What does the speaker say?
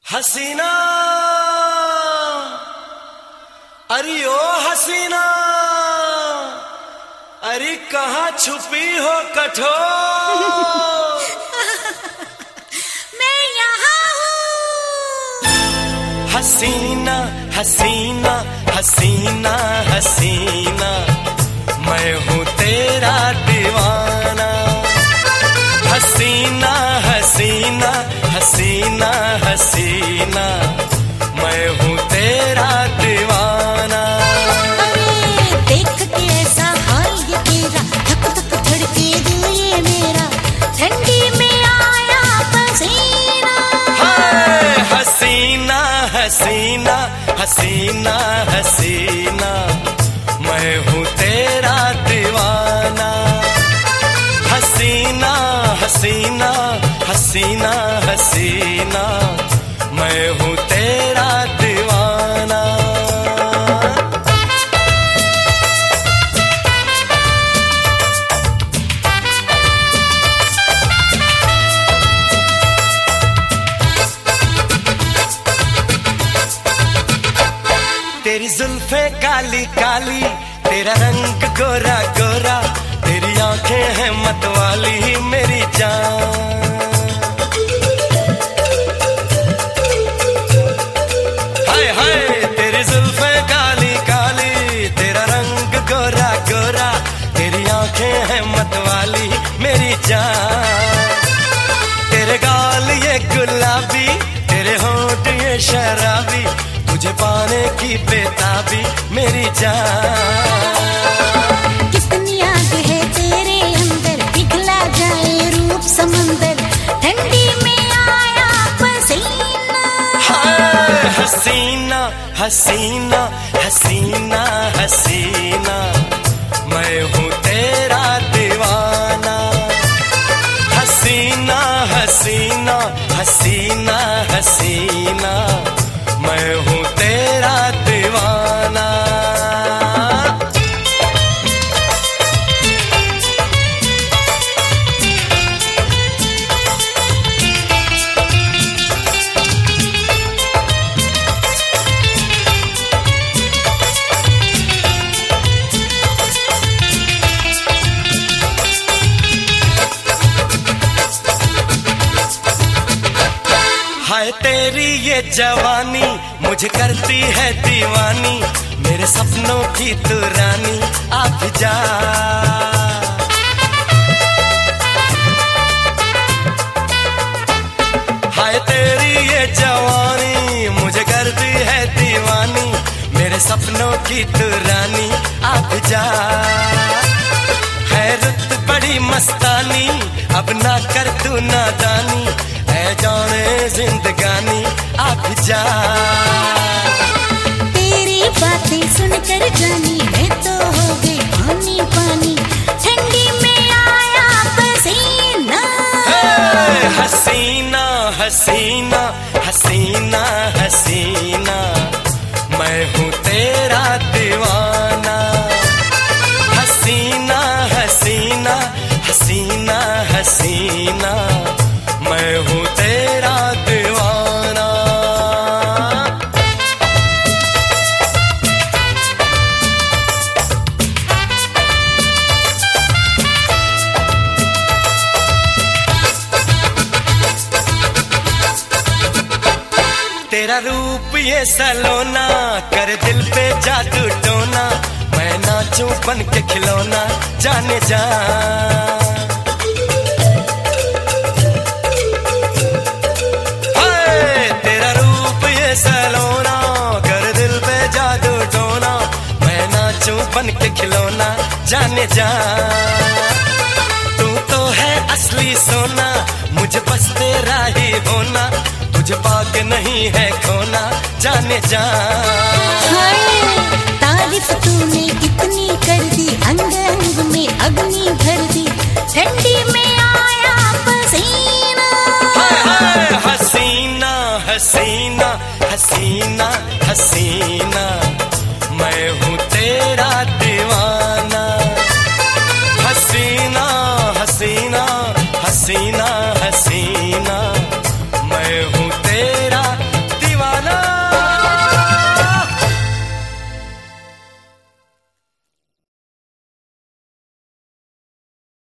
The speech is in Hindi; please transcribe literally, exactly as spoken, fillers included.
हसीना, अरे ओ हसीना, अरे कहाँ छुपी हो कठोर? मैं यहाँ हूँ। हसीना हसीना हसीना हसीना, मैं हूँ तेरा दीवाना। हसीना हसीना हसीना हसीना, मैं हूँ तेरा दीवाना। अरे देख के ऐसा हाल ये तेरा, धक धक धड़के दिल ये मेरा, ठंडी में आया पसीना। हाय हसीना हसीना हसीना हसीना, मैं हूँ तेरा दीवाना। हसीना हसीना हसीना हसीना, मैं हूँ तेरा दीवाना। तेरी जुल्फे काली काली, तेरा रंग गोरा गोरा, तेरी आंखें हैं मतवाली मेरी जान। हाय हाय तेरी जुल्फे काली काली, तेरा रंग गोरा गोरा, तेरी आंखें हैं मतवाली मेरी जान। तेरे गाल ये गुलाबी, तेरे होंठ ये शराबी, तुझे पाने की बेताबी मेरी जान। कितनी आग है तेरे अंदर, पिघला जाए रूप समंदर, ठंडी में आया पसीना। हाय हसीना हसीना हसीना हसीना, मैं हूँ तेरा दीवाना। हसीना हसीना हसीना हसीना, मैं हूँ तेरा दीवाना। हाय तेरी ये जवानी मुझे करती है दीवानी, मेरे सपनों की तू रानी आप जा। हाय तेरी ये जवानी मुझे करती है दीवानी, मेरे सपनों की तू रानी आप जा। है रुत बड़ी मस्तानी, अब ना कर तू नादानी, है जाने जिंदगानी आप जा। तेरी बातें सुनकर जानी मैं तो हो गई पानी पानी, ठंडी में आया पसीना। हसीना हसीना हसीना हसीना, मैं हूँ तेरा दीवाना। हसीना हसीना हसीना हसीना, मैं हूँ तेरा दीवाना। तेरा रूप ये सलोना, कर दिल पे जादू टोना, मैं नाचूं बन के खिलौना जाने जा। सलोना कर दिल पे जादू टोना, मैं नाचूं बन के खिलौना जाने जा। तू तो है असली सोना, मुझे बस तेरा ही होना, तुझे पाके नहीं है खोना जाने जा। तारीफ तूने कितनी कर दी, अंग अंग में अग्नि भर दी, ठंडी में आया पसीना। हाय हाय हसीना हसीना हसीना हसीना, मैं हूँ तेरा